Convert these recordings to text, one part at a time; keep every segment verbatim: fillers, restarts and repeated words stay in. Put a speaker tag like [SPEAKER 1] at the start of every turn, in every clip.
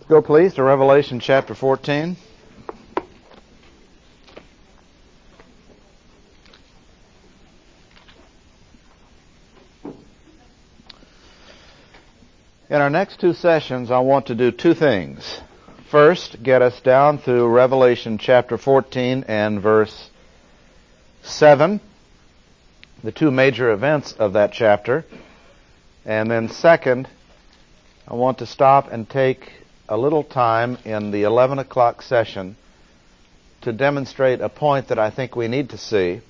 [SPEAKER 1] Go please to Revelation chapter fourteen. In our next two sessions, I want to do two things. First, get us down through Revelation chapter fourteen and verse seven, the two major events of that chapter. And then second, I want to stop and take a little time in the eleven o'clock session to demonstrate a point that I think we need to see,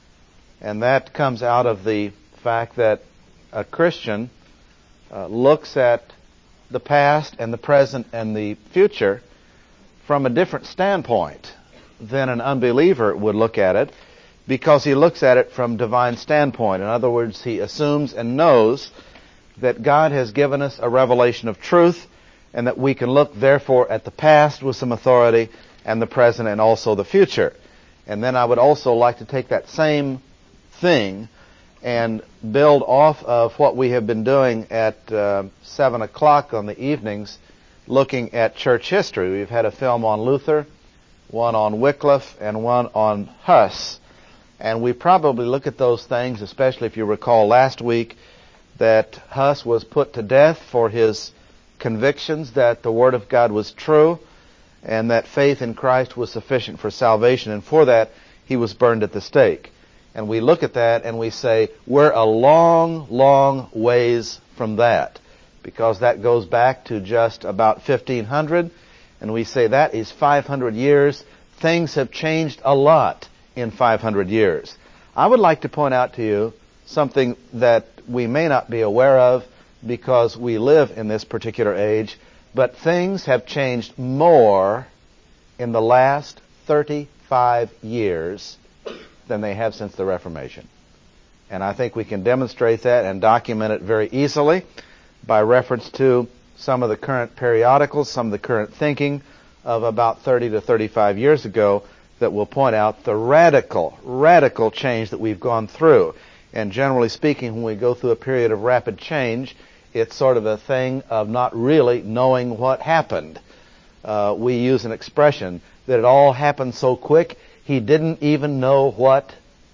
[SPEAKER 1] and that comes out of the fact that a Christian uh, looks at the past and the present and the future from a different standpoint than an unbeliever would look at it, because he looks at it from divine standpoint. In other words, he assumes and knows that God has given us a revelation of truth, and that we can look, therefore, at the past with some authority, and the present, and also the future. And then I would also like to take that same thing and build off of what we have been doing at uh, seven o'clock on the evenings, looking at church history. We've had a film on Luther, one on Wycliffe, and one on Huss. And we probably look at those things, especially if you recall last week, that Huss was put to death for his convictions that the Word of God was true and that faith in Christ was sufficient for salvation, and for that he was burned at the stake. And we look at that and we say, we're a long, long ways from that, because that goes back to just about fifteen hundred, and we say that is five hundred years. Things have changed a lot in five hundred years. I would like to point out to you something that we may not be aware of, because we live in this particular age, but things have changed more in the last thirty-five years than they have since the Reformation. And I think we can demonstrate that and document it very easily by reference to some of the current periodicals, some of the current thinking of about thirty to thirty-five years ago that will point out the radical, radical change that we've gone through. And generally speaking, when we go through a period of rapid change, it's sort of a thing of not really knowing what happened. Uh, we use an expression that it all happened so quick, he didn't even know what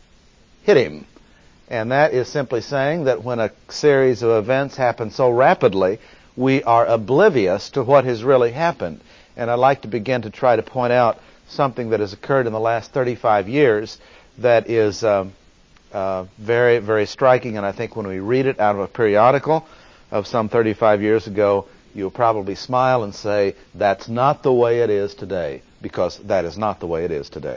[SPEAKER 1] hit him. And that is simply saying that when a series of events happen so rapidly, we are oblivious to what has really happened. And I'd like to begin to try to point out something that has occurred in the last thirty-five years that is um, uh, very, very striking. And I think when we read it out of a periodical of some thirty-five years ago, you'll probably smile and say, that's not the way it is today, because that is not the way it is today.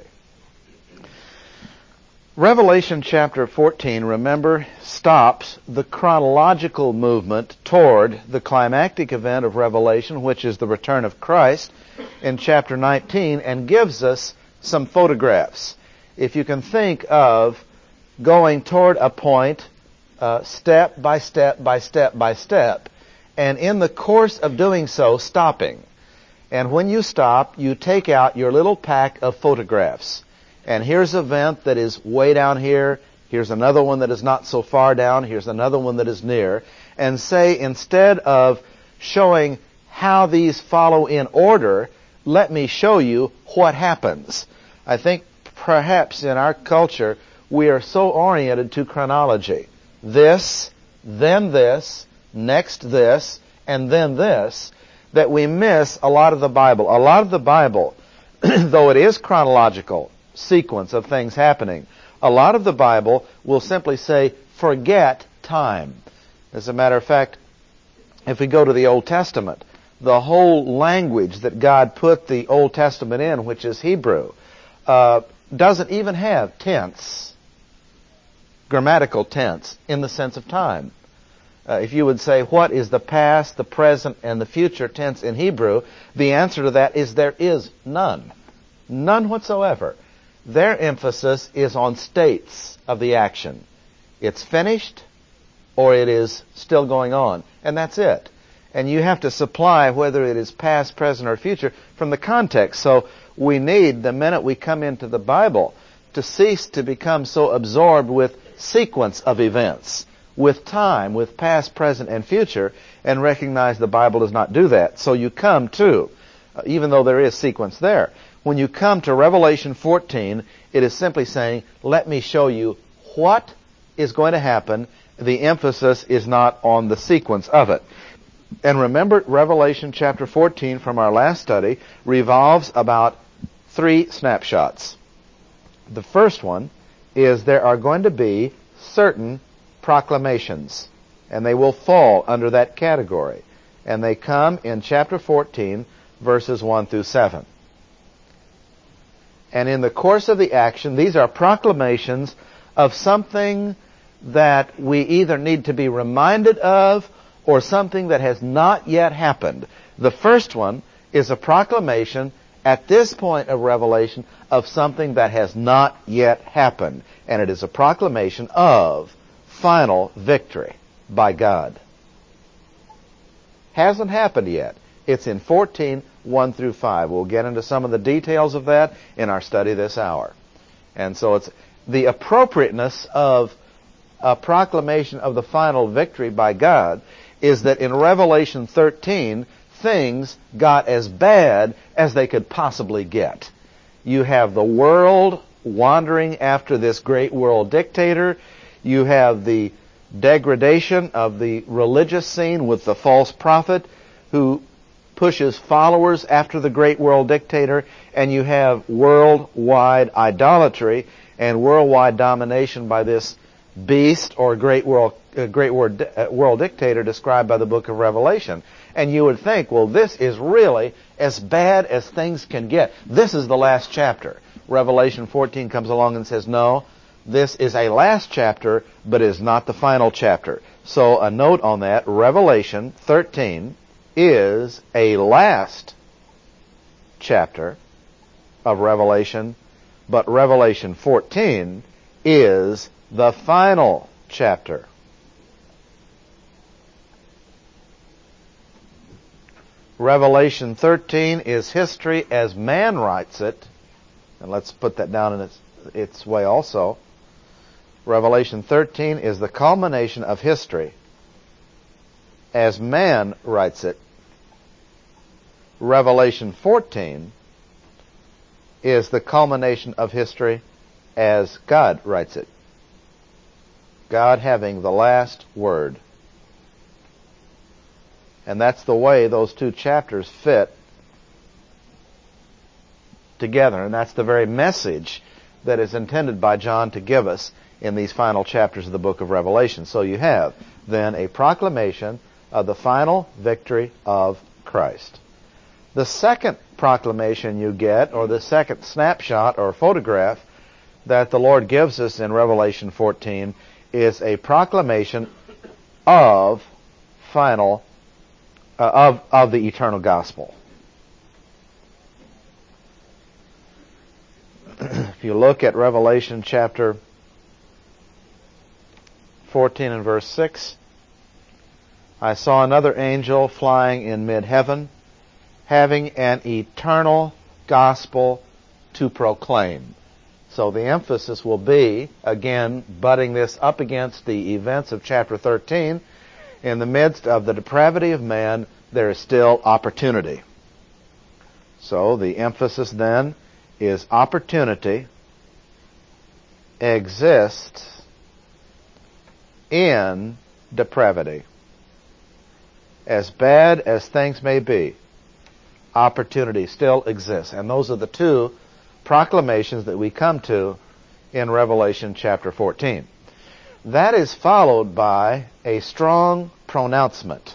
[SPEAKER 1] Revelation chapter fourteen, remember, stops the chronological movement toward the climactic event of Revelation, which is the return of Christ, in chapter nineteen, and gives us some photographs. If you can think of going toward a point uh, step by step by step by step, and in the course of doing so, stopping. And when you stop, you take out your little pack of photographs. And here's an event that is way down here. Here's another one that is not so far down. Here's another one that is near. And say, instead of showing how these follow in order, let me show you what happens. I think perhaps in our culture, we are so oriented to chronology. This, then this, next this, and then this, that we miss a lot of the Bible. A lot of the Bible, though it is chronological sequence of things happening, a lot of the Bible will simply say, forget time. As a matter of fact, if we go to the Old Testament, the whole language that God put the Old Testament in, which is Hebrew, uh, doesn't even have tense, grammatical tense, in the sense of time. Uh, if you would say, what is the past, the present, and the future tense in Hebrew, the answer to that is there is none. None whatsoever. Their emphasis is on states of the action. It's finished, or it is still going on, and that's it. And you have to supply whether it is past, present, or future from the context. So we need, the minute we come into the Bible, to cease to become so absorbed with sequence of events. with time, with past, present, and future, and recognize the Bible does not do that. So you come to, uh, even though there is sequence there, when you come to Revelation fourteen, it is simply saying, let me show you what is going to happen. The emphasis is not on the sequence of it. And remember, Revelation chapter fourteen from our last study revolves about three snapshots. The first one is there are going to be certain proclamations, and they will fall under that category. And they come in chapter fourteen, verses one through seven. And in the course of the action, these are proclamations of something that we either need to be reminded of or something that has not yet happened. The first one is a proclamation at this point of Revelation of something that has not yet happened. And it is a proclamation of final victory by God. Hasn't happened yet. It's in fourteen, one through five. We'll get into some of the details of that in our study this hour. And so it's the appropriateness of a proclamation of the final victory by God is that in Revelation thirteen, things got as bad as they could possibly get. You have the world wandering after this great world dictator. You have the degradation of the religious scene with the false prophet who pushes followers after the great world dictator, and you have worldwide idolatry and worldwide domination by this beast or great world uh, great world, uh, world dictator described by the book of Revelation. And you would think, well, this is really as bad as things can get. This is the last chapter. Revelation fourteen comes along and says, no, this is a last chapter, but is not the final chapter. So a note on that, Revelation thirteen is a last chapter of Revelation, but Revelation fourteen is the final chapter. Revelation thirteen is history as man writes it, and let's put that down in its, its way also. Revelation thirteen is the culmination of history as man writes it. Revelation fourteen is the culmination of history as God writes it. God having the last word. And that's the way those two chapters fit together. And that's the very message that is intended by John to give us in these final chapters of the book of Revelation. So you have then a proclamation of the final victory of Christ. The second proclamation you get, or the second snapshot or photograph that the Lord gives us in Revelation fourteen, is a proclamation of final uh, of of the eternal gospel. If you look at Revelation chapter fourteen and verse six, I saw another angel flying in mid-heaven, having an eternal gospel to proclaim. So the emphasis will be, again, butting this up against the events of chapter thirteen, in the midst of the depravity of man, there is still opportunity. So the emphasis then is opportunity exists in depravity. As bad as things may be, opportunity still exists. And those are the two proclamations that we come to in Revelation chapter fourteen. That is followed by a strong pronouncement.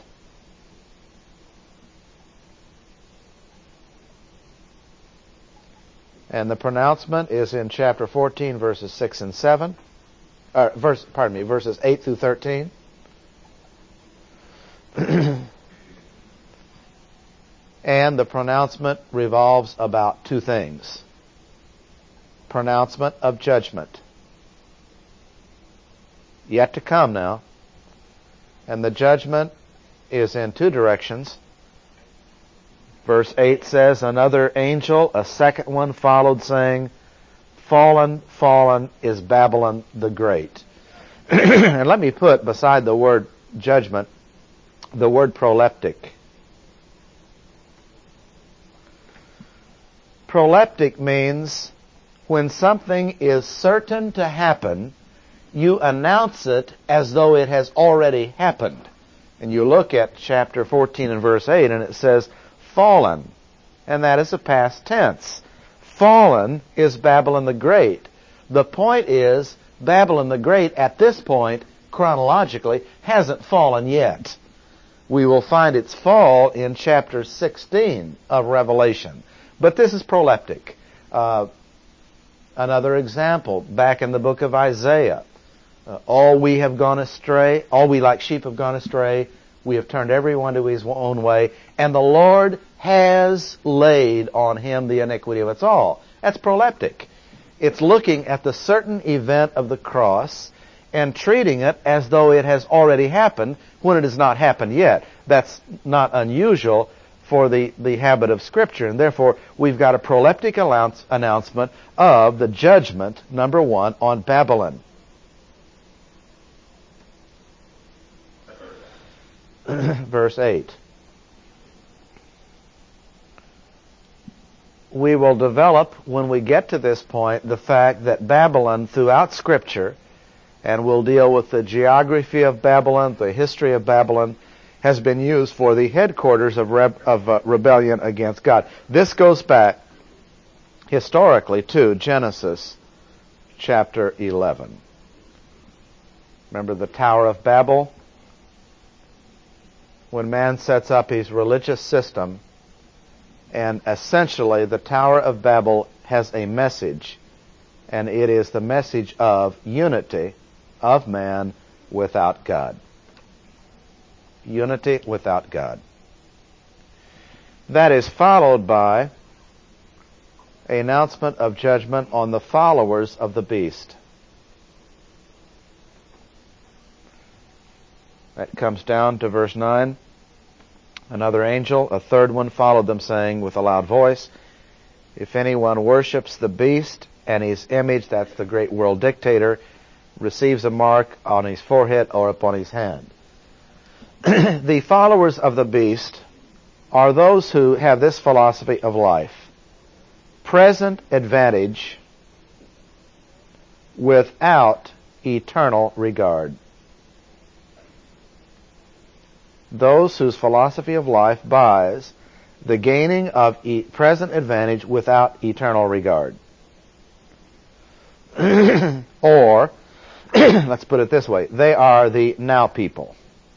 [SPEAKER 1] And the pronouncement is in chapter fourteen, verses six and seven. Uh, verse, pardon me, verses eight through thirteen. And the pronouncement revolves about two things. Pronouncement of judgment. Yet to come now. And the judgment is in two directions. Verse eight says, another angel, a second one, followed, saying, Fallen, fallen is Babylon the Great. And let me put beside the word judgment the word proleptic. Proleptic means when something is certain to happen, you announce it as though it has already happened. And you look at chapter fourteen and verse eight, and it says, fallen. And that is a past tense. Fallen is Babylon the Great. The point is, Babylon the Great, at this point, chronologically, hasn't fallen yet. We will find its fall in chapter sixteen of Revelation. But this is proleptic. Uh, another example, back in the book of Isaiah. Uh, all we have gone astray, all we like sheep have gone astray, we have turned everyone to his own way, and the Lord has laid on him the iniquity of us all. That's proleptic. It's looking at the certain event of the cross and treating it as though it has already happened when it has not happened yet. That's not unusual for the, the habit of Scripture, and therefore we've got a proleptic announce, announcement of the judgment, number one, on Babylon. Verse eight. We will develop, when we get to this point, the fact that Babylon, throughout Scripture, and we'll deal with the geography of Babylon, the history of Babylon, has been used for the headquarters of, reb- of uh, rebellion against God. This goes back historically to Genesis chapter eleven. Remember the Tower of Babel? When man sets up his religious system, and essentially the Tower of Babel has a message, and it is the message of unity of man without God. Unity without God. That is followed by an announcement of judgment on the followers of the beast. That comes down to verse nine. Another angel, a third one, followed them, saying with a loud voice, if anyone worships the beast and his image, that's the great world dictator, receives a mark on his forehead or upon his hand. The followers of the beast are those who have this philosophy of life. Present advantage without eternal regard. Those whose philosophy of life buys the gaining of e- present advantage without eternal regard. Or, let's put it this way, they are the now people.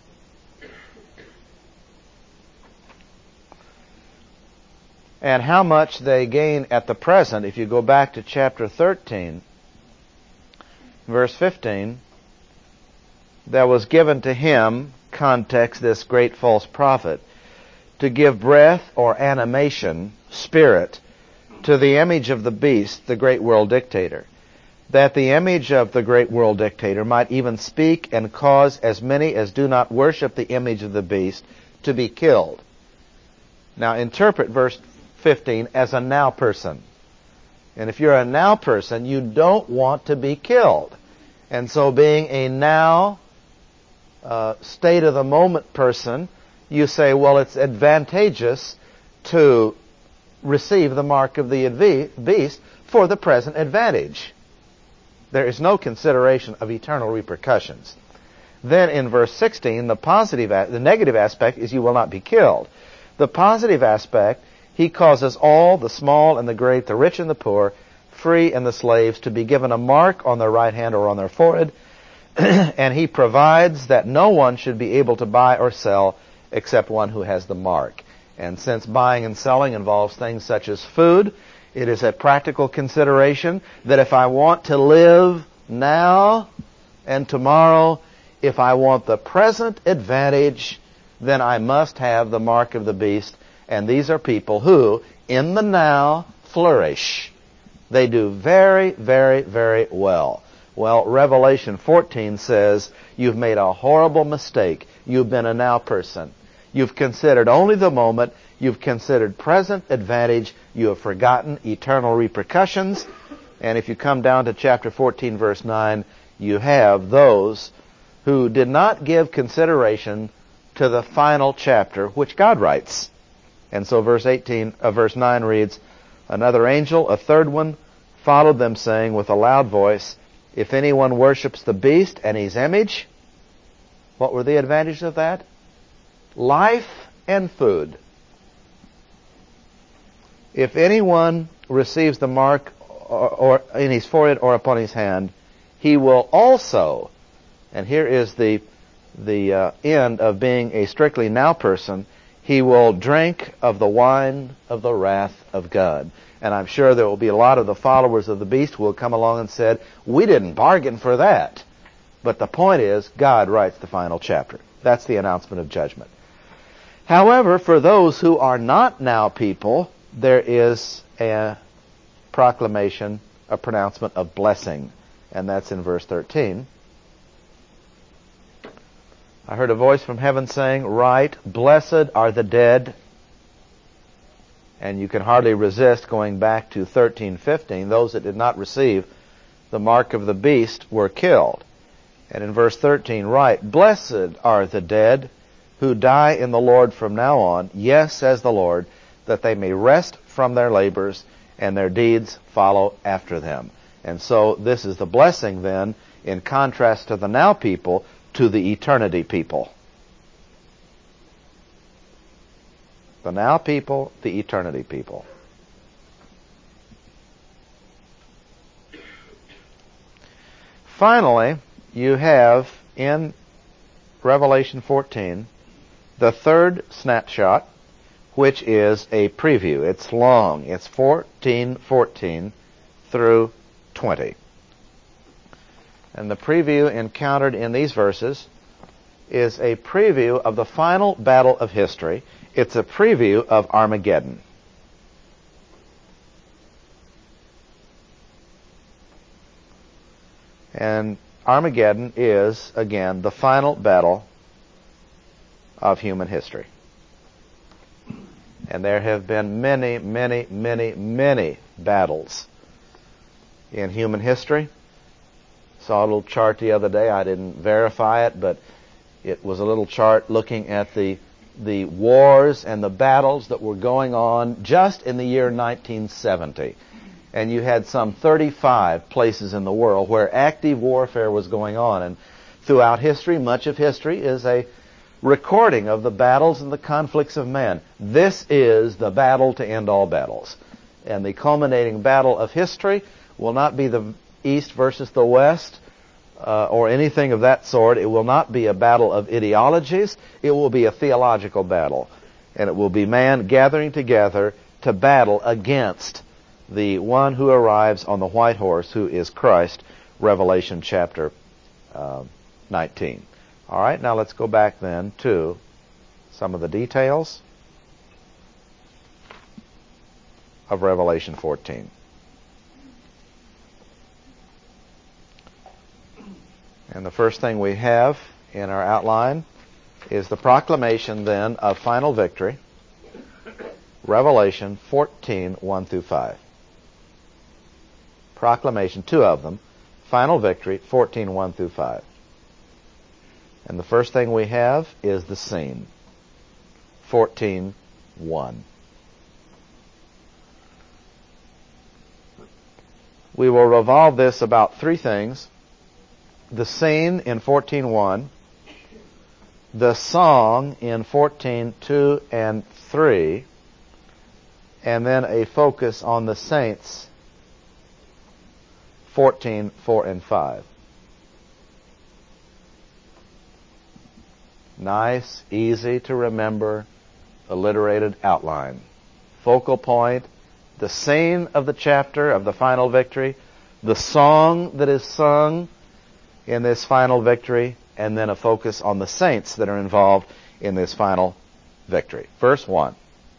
[SPEAKER 1] And how much they gain at the present, if you go back to chapter thirteen, verse fifteen, there was given to him, context, this great false prophet, to give breath or animation, spirit, to the image of the beast, the great world dictator, that the image of the great world dictator might even speak and cause as many as do not worship the image of the beast to be killed. Now interpret verse fifteen as a now person. And if you're a now person, you don't want to be killed. And so being a now uh, state of the moment person, you say, well, it's advantageous to receive the mark of the beast for the present advantage. There is no consideration of eternal repercussions. Then in verse sixteen, the positive, the negative aspect is you will not be killed. The positive aspect, he causes all, the small and the great, the rich and the poor, free and the slaves, to be given a mark on their right hand or on their forehead, and he provides that no one should be able to buy or sell except one who has the mark. And since buying and selling involves things such as food, it is a practical consideration that if I want to live now and tomorrow, if I want the present advantage, then I must have the mark of the beast. And these are people who, in the now, flourish. They do very, very, very well. Well, Revelation fourteen says, you've made a horrible mistake. You've been a now person. You've considered only the moment. You've considered present advantage. You have forgotten eternal repercussions. And if you come down to chapter fourteen, verse nine, you have those who did not give consideration to the final chapter which God writes. And so verse eighteen, uh, verse nine reads, "Another angel, a third one, followed them, saying with a loud voice, if anyone worships the beast and his image," what were the advantages of that? Life and food. "If anyone receives the mark or, or in his forehead or upon his hand, he will also," and here is the the uh, end of being a strictly now person, "he will drink of the wine of the wrath of God." And I'm sure there will be a lot of the followers of the beast who will come along and said, "We didn't bargain for that." But the point is, God writes the final chapter. That's the announcement of judgment. However, for those who are not now people, there is a proclamation, a pronouncement of blessing. And that's in verse thirteen. "I heard a voice from heaven saying, Write, blessed are the dead." And you can hardly resist going back to thirteen fifteen. Those that did not receive the mark of the beast were killed. And in verse thirteen, "Write, blessed are the dead who die in the Lord from now on, yes, says the Lord, that they may rest from their labors and their deeds follow after them." And so this is the blessing then, in contrast to the now people, to the eternity people. The now people, the eternity people. Finally, you have in Revelation fourteen the third snapshot, which is a preview. It's long. It's fourteen fourteen through twenty. And the preview encountered in these verses is a preview of the final battle of history. It's a preview of Armageddon. And Armageddon is, again, the final battle of human history. And there have been many, many, many, many battles in human history. Saw a little chart the other day. I didn't verify it, but it was a little chart looking at the the wars and the battles that were going on just in the year nineteen seventy. And you had some thirty-five places in the world where active warfare was going on. And throughout history, much of history is a recording of the battles and the conflicts of man. This is the battle to end all battles. And the culminating battle of history will not be the East versus the West, uh, or anything of that sort. It will not be a battle of ideologies. It will be a theological battle. And it will be man gathering together to battle against the one who arrives on the white horse, who is Christ, Revelation chapter uh, nineteen. All right, now let's go back then to some of the details of Revelation fourteen. And the first thing we have in our outline is the proclamation then of final victory, Revelation fourteen, one through five. Proclamation, two of them, final victory, fourteen, one through five. And the first thing we have is the scene, fourteen, one. We will revolve this about three things. The scene in fourteen one, the song in fourteen two and three, and then a focus on the saints, fourteen four and five. Nice, easy to remember, alliterated outline. Focal point, the scene of the chapter of the final victory, the song that is sung in this final victory, and then a focus on the saints that are involved in this final victory. Verse one.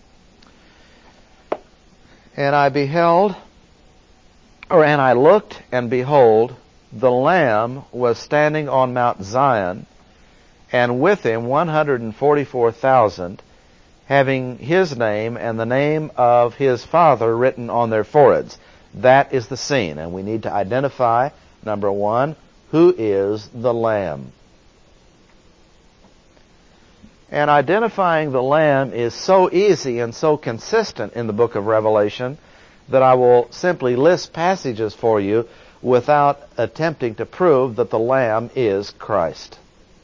[SPEAKER 1] And I beheld, or and I looked, and behold, the Lamb was standing on Mount Zion, and with him one hundred forty-four thousand, having his name and the name of his Father written on their foreheads. That is the scene, and we need to identify, number one, who is the Lamb. And identifying the Lamb is so easy and so consistent in the book of Revelation that I will simply list passages for you without attempting to prove that the Lamb is Christ.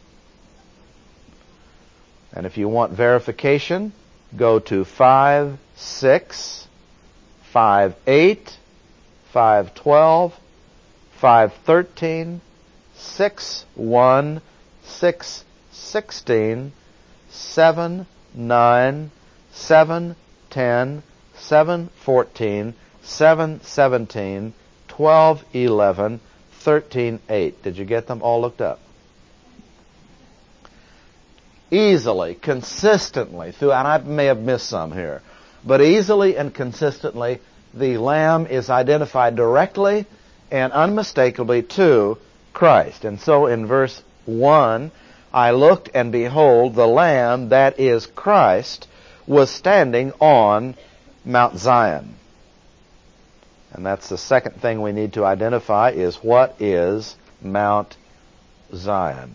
[SPEAKER 1] And if you want verification, go to five six, five eight, five twelve, five thirteen, six one, six sixteen, seven nine, seven ten, seven fourteen, seven seventeen, twelve eleven, thirteen eight. Did you get them all looked up? Easily, consistently, through, and I may have missed some here, but easily and consistently, the Lamb is identified directly and unmistakably to Christ. And so in verse one, I looked, and behold, the Lamb, that is Christ, was standing on Mount Zion. And that's the second thing we need to identify, is what is Mount Zion.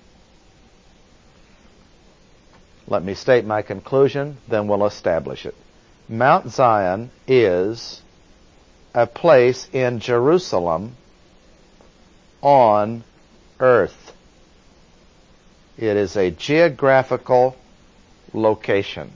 [SPEAKER 1] Let me state my conclusion, then we'll establish it. Mount Zion is a place in Jerusalem on earth. It is a geographical location.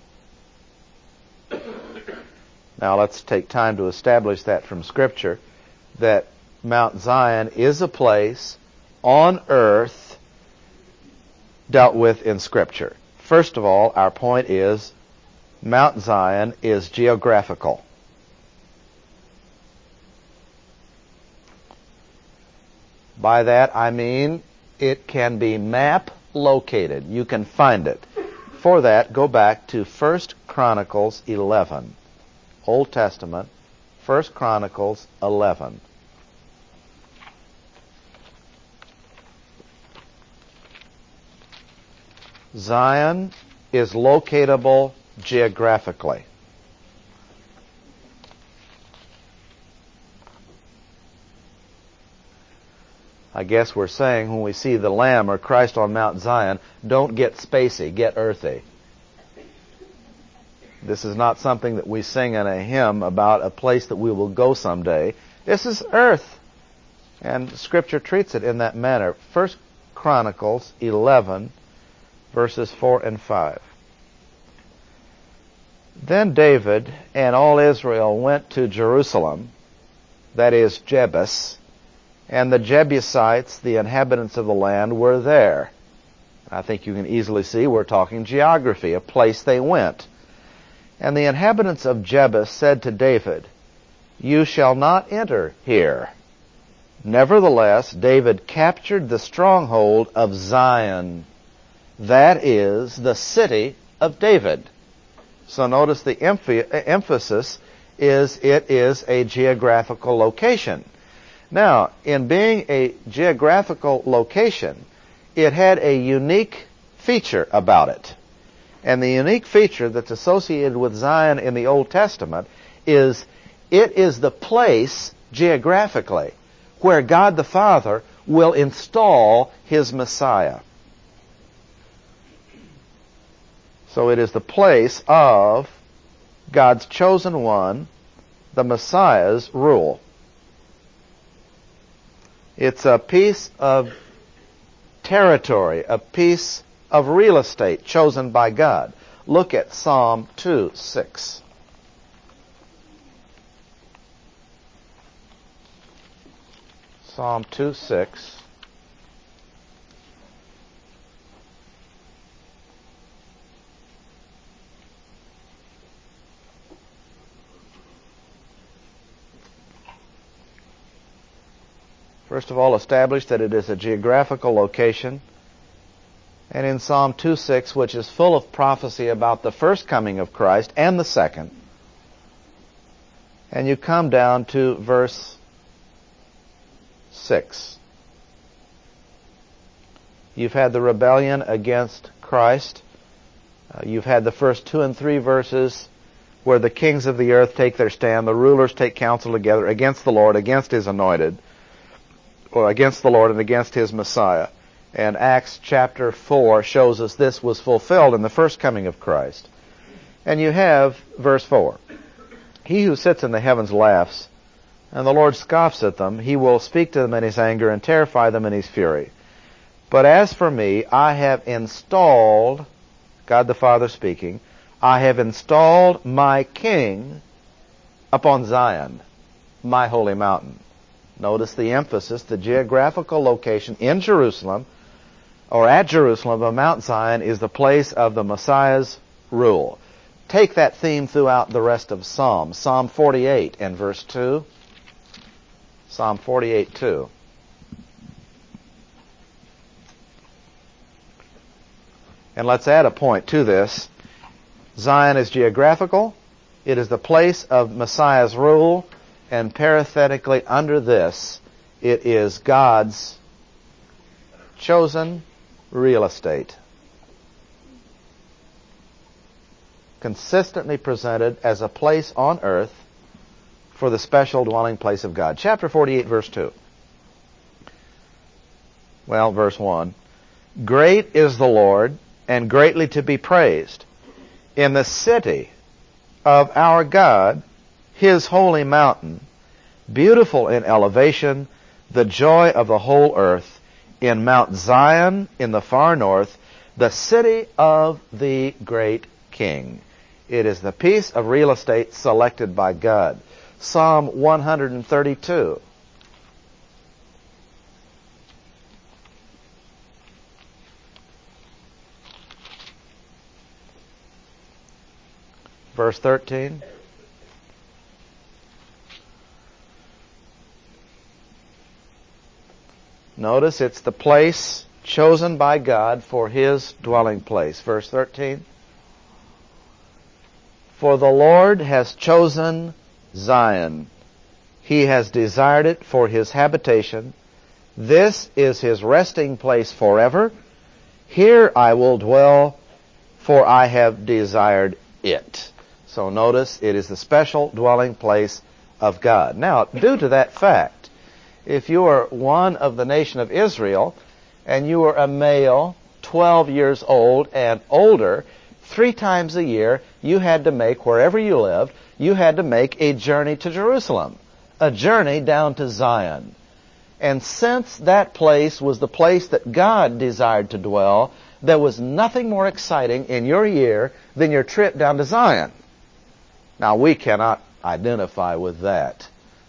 [SPEAKER 1] Now let's take time to establish that from Scripture, that Mount Zion is a place on earth dealt with in Scripture. First of all, our point is Mount Zion is geographical. By that I mean it can be map located. You can find it. For that, go back to First Chronicles eleven. Old Testament, First Chronicles eleven. Zion is locatable geographically. I guess we're saying when we see the Lamb or Christ on Mount Zion, don't get spacey, get earthy. This is not something that we sing in a hymn about a place that we will go someday. This is earth. And Scripture treats it in that manner. First Chronicles eleven, verses four and five. Then David and all Israel went to Jerusalem, that is Jebus, and the Jebusites, the inhabitants of the land, were there. I think you can easily see we're talking geography, a place they went. And the inhabitants of Jebus said to David, "You shall not enter here." Nevertheless, David captured the stronghold of Zion, that is, the city of David. So notice the emphasis is it is a geographical location. Now, in being a geographical location, it had a unique feature about it. And the unique feature that's associated with Zion in the Old Testament is it is the place, geographically, where God the Father will install His Messiah. So it is the place of God's chosen one, the Messiah's rule. It's a piece of territory, a piece of real estate chosen by God. Look at Psalm two six. Psalm two six. First of all, establish that it is a geographical location. And in Psalm two six, which is full of prophecy about the first coming of Christ and the second, and you come down to verse six. You've had the rebellion against Christ. Uh, you've had the first two and three verses where the kings of the earth take their stand, the rulers take counsel together against the Lord, against His anointed. or against the Lord and against his Messiah. And Acts chapter four shows us this was fulfilled in the first coming of Christ. And you have verse four. He who sits in the heavens laughs, and the Lord scoffs at them. He will speak to them in his anger and terrify them in his fury. But as for me, I have installed, God the Father speaking, I have installed my king upon Zion, my holy mountain. Notice the emphasis, the geographical location in Jerusalem, or at Jerusalem, of Mount Zion, is the place of the Messiah's rule. Take that theme throughout the rest of Psalms. Psalm forty-eight and verse two. Psalm forty-eight, two. And let's add a point to this. Zion is geographical. It is the place of Messiah's rule. And parenthetically under this, it is God's chosen real estate. Consistently presented as a place on earth for the special dwelling place of God. Chapter forty-eight, verse two. Well, verse one. Great is the Lord, and greatly to be praised, in the city of our God, his holy mountain, beautiful in elevation, the joy of the whole earth, in Mount Zion in the far north, the city of the great King. It is the piece of real estate selected by God. Psalm one hundred thirty-two. Verse thirteen. Notice it's the place chosen by God for his dwelling place. Verse thirteen. For the Lord has chosen Zion. He has desired it for his habitation. This is his resting place forever. Here I will dwell, for I have desired it. So notice it is the special dwelling place of God. Now, due to that fact, if you are one of the nation of Israel, and you are a male, twelve years old and older, three times a year, you had to make, wherever you lived, you had to make a journey to Jerusalem, a journey down to Zion. And since that place was the place that God desired to dwell, there was nothing more exciting in your year than your trip down to Zion. Now, we cannot identify with that.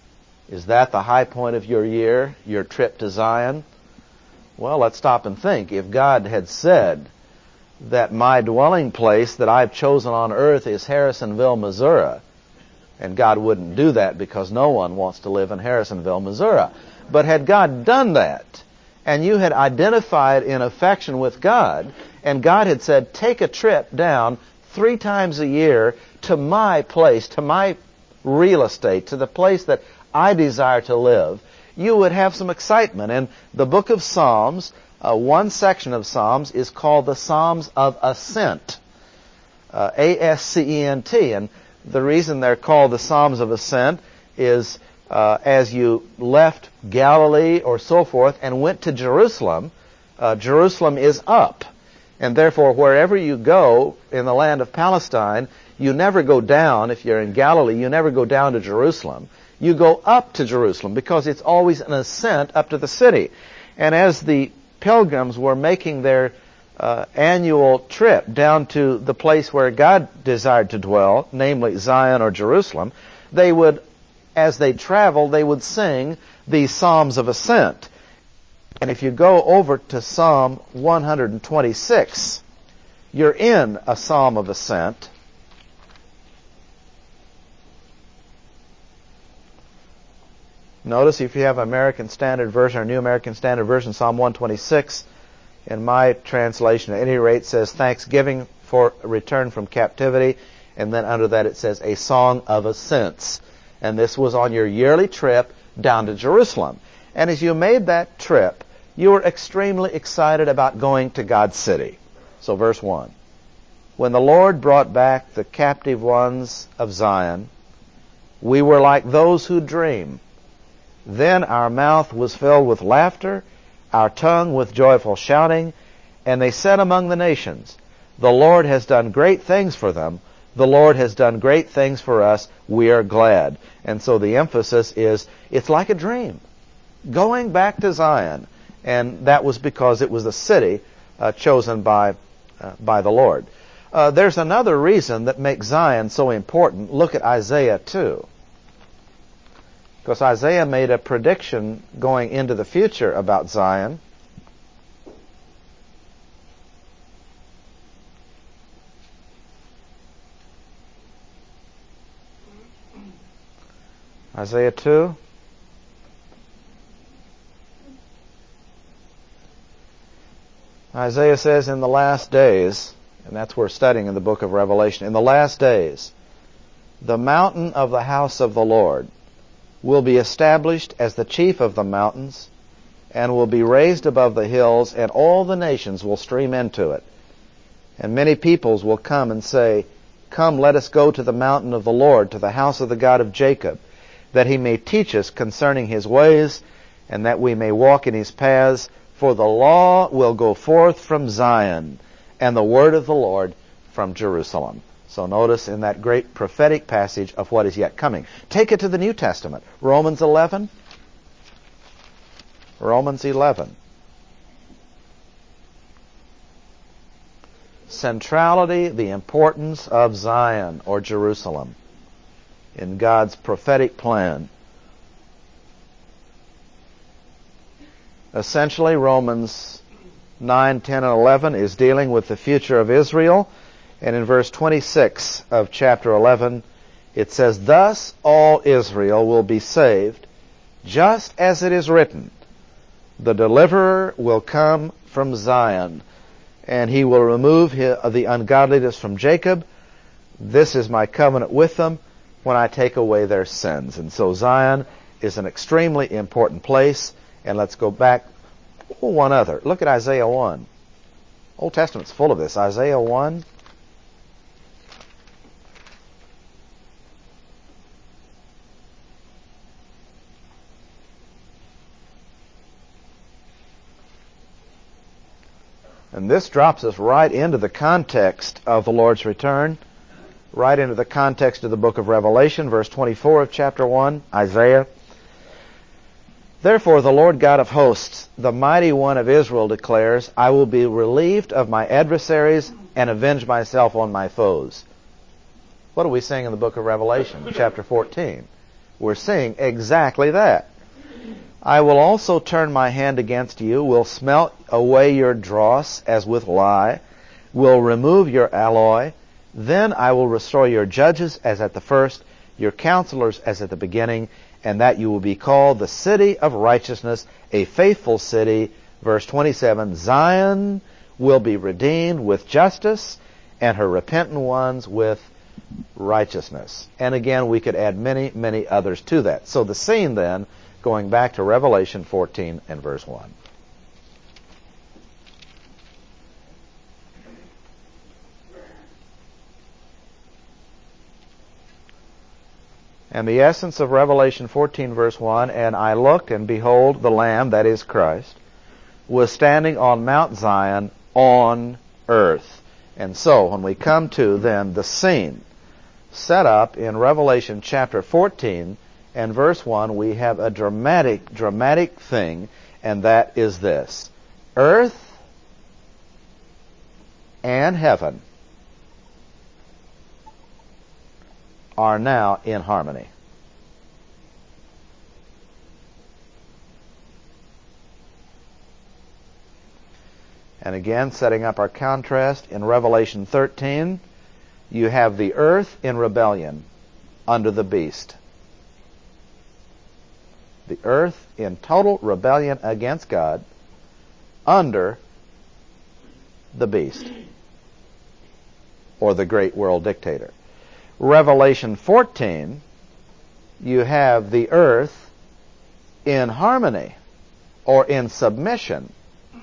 [SPEAKER 1] Is that the high point of your year, your trip to Zion? Well, let's stop and think. If God had said that my dwelling place that I've chosen on earth is Harrisonville, Missouri, and God wouldn't do that because no one wants to live in Harrisonville, Missouri. But had God done that, and you had identified in affection with God, and God had said, take a trip down three times a year to my place, to my real estate, to the place that I desire to live, you would have some excitement. And the book of Psalms, uh, one section of Psalms is called the Psalms of Ascent, uh, A S C E N T. And the reason they're called the Psalms of Ascent is uh, as you left Galilee or so forth and went to Jerusalem, uh, Jerusalem is up. And therefore, wherever you go in the land of Palestine, you never go down. If you're in Galilee, you never go down to Jerusalem. You go up to Jerusalem because it's always an ascent up to the city. And as the pilgrims were making their uh, annual trip down to the place where God desired to dwell, namely Zion or Jerusalem, they would, as they traveled, they would sing these Psalms of Ascent. And if you go over to Psalm one hundred twenty-six, you're in a Psalm of Ascent. Notice if you have American Standard Version or New American Standard Version, Psalm one twenty-six, in my translation at any rate, says thanksgiving for return from captivity, and then under that it says a song of ascents. And this was on your yearly trip down to Jerusalem. And as you made that trip, you were extremely excited about going to God's city. So verse one, when the Lord brought back the captive ones of Zion, we were like those who dream. Then our mouth was filled with laughter, our tongue with joyful shouting. And they said among the nations, the Lord has done great things for them. The Lord has done great things for us. We are glad. And so the emphasis is, it's like a dream. Going back to Zion. And that was because it was a city uh, chosen by, uh, by the Lord. Uh, there's another reason that makes Zion so important. Look at Isaiah two. Because Isaiah made a prediction going into the future about Zion. Isaiah two. Isaiah says in the last days, and that's what we're studying in the book of Revelation, in the last days, the mountain of the house of the Lord will be established as the chief of the mountains and will be raised above the hills, and all the nations will stream into it. And many peoples will come and say, come, let us go to the mountain of the Lord, to the house of the God of Jacob, that he may teach us concerning his ways, and that we may walk in his paths. For the law will go forth from Zion, and the word of the Lord from Jerusalem. So notice in that great prophetic passage of what is yet coming. Take it to the New Testament. Romans eleven. Romans eleven. Centrality, the importance of Zion or Jerusalem in God's prophetic plan. Essentially, Romans nine, ten, and eleven is dealing with the future of Israel. And in verse twenty-six of chapter eleven, it says, thus all Israel will be saved, just as it is written, the deliverer will come from Zion, and he will remove the ungodliness from Jacob. This is my covenant with them when I take away their sins. And so Zion is an extremely important place. And let's go back oh, one other. Look at Isaiah one. Old Testament's full of this. Isaiah one. And this drops us right into the context of the Lord's return, right into the context of the book of Revelation, verse twenty-four of chapter one, Isaiah. Therefore the Lord God of hosts, the mighty one of Israel, declares, I will be relieved of my adversaries and avenge myself on my foes. What are we seeing in the book of Revelation, chapter fourteen? We're seeing exactly that. I will also turn my hand against you, will smelt away your dross as with lye, will remove your alloy. Then I will restore your judges as at the first, your counselors as at the beginning, and that you will be called the city of righteousness, a faithful city. Verse twenty-seven, Zion will be redeemed with justice, and her repentant ones with righteousness. And again, we could add many, many others to that. So the scene then, going back to Revelation fourteen and verse one. And the essence of Revelation fourteen verse one, and I looked, and behold, the Lamb, that is Christ, was standing on Mount Zion on earth. And so, when we come to then the scene set up in Revelation chapter fourteen and verse one, we have a dramatic, dramatic thing, and that is this. Earth and heaven are now in harmony. And again, setting up our contrast, in Revelation thirteen, you have the earth in rebellion under the beast. The earth in total rebellion against God under the beast, or the great world dictator. Revelation fourteen, you have the earth in harmony or in submission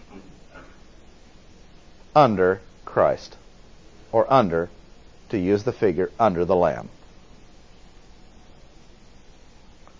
[SPEAKER 1] under Christ, or under, to use the figure, under the Lamb.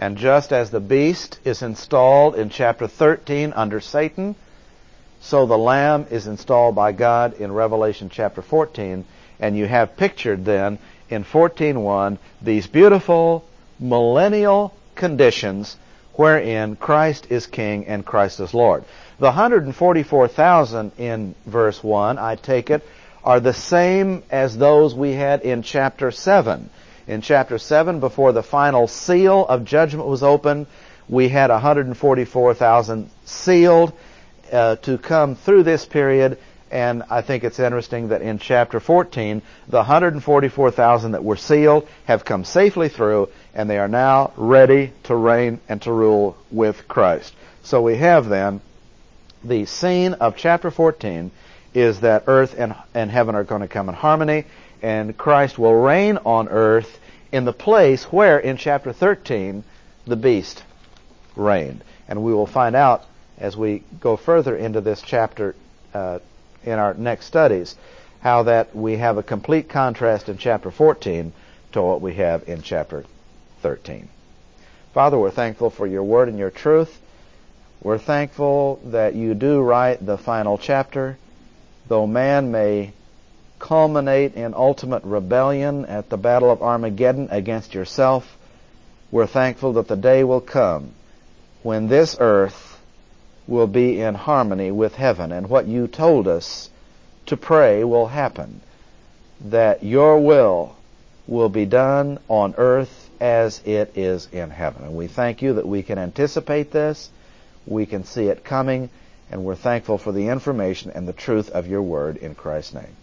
[SPEAKER 1] And just as the beast is installed in chapter thirteen under Satan, so the Lamb is installed by God in Revelation chapter fourteen. And you have pictured then in fourteen one these beautiful millennial conditions wherein Christ is King and Christ is Lord. The one hundred forty-four thousand in verse one, I take it, are the same as those we had in chapter seven. In chapter seven, before the final seal of judgment was opened, we had one hundred forty-four thousand sealed uh, to come through this period. And I think it's interesting that in chapter fourteen, the one hundred forty-four thousand that were sealed have come safely through, and they are now ready to reign and to rule with Christ. So we have then the scene of chapter fourteen is that earth and, and heaven are going to come in harmony, and Christ will reign on earth in the place where in chapter thirteen the beast reigned. And we will find out as we go further into this chapter uh, in our next studies how that we have a complete contrast in chapter fourteen to what we have in chapter thirteen. Father, we're thankful for your word and your truth. We're thankful that you do write the final chapter, though man may culminate in ultimate rebellion at the battle of Armageddon against yourself. We're thankful that the day will come when this earth will be in harmony with heaven, and what you told us to pray will happen, that your will will be done on earth as it is in heaven. And we thank you that we can anticipate this, we can see it coming, and we're thankful for the information and the truth of your word in Christ's name.